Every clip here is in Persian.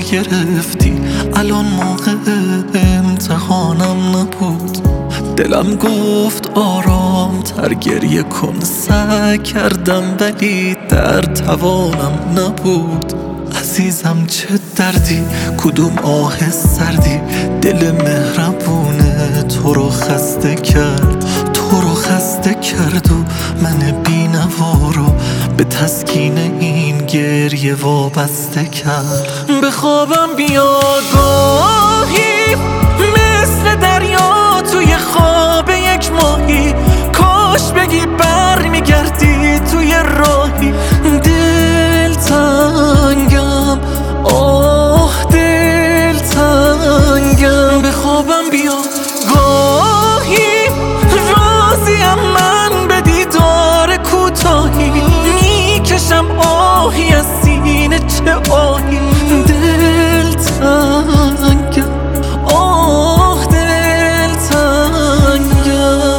گرفتی. الان موقع امتحانم نبود، دلم گفت آرام تر گریه کن. سعی کردم ولی در توانم نبود. عزیزم چه دردی، کدوم آه سردی، دل مهربونه تو رو خسته کرد. تو رو خسته کرد و من بی‌نوا رو به تسکین این گریه وابسته کرد. به خوابم بیاد گاهی مثل دریا توی خواب یک ماهی، کاش بگی بر میگردی توی راهی. دل تنگم، آه دل تنگم. به خوابم بیا گاهی راضیم من به دیدار کوتاهی، میکشم آهی از سینه چه آهی. دل تنگم، آه دل تنگم.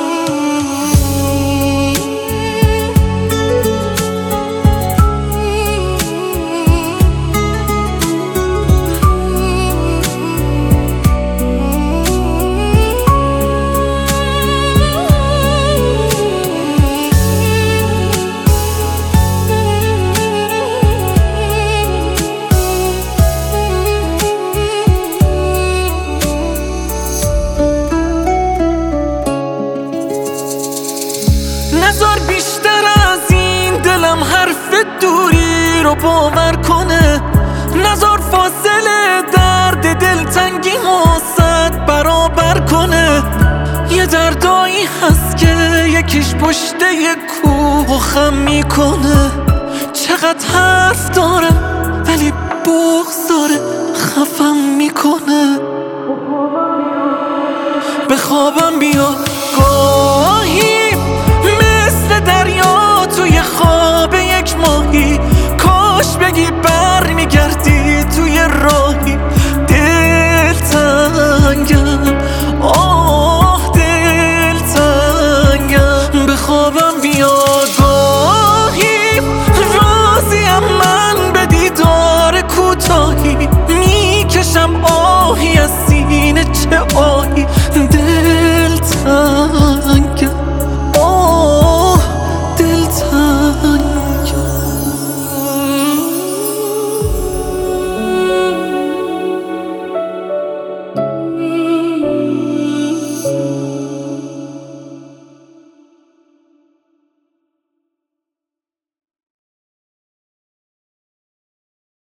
نذار بیشتر از این دلم حرف دوری رو باور کنه. نذار فاصله درد دلتنگی صد برابر کنه. یه دردایی هست که یکیش پشته یه کوه خم میکنه. چقدر حرف دارم ولی بغض داره خفم میکنه. به خوابم بیا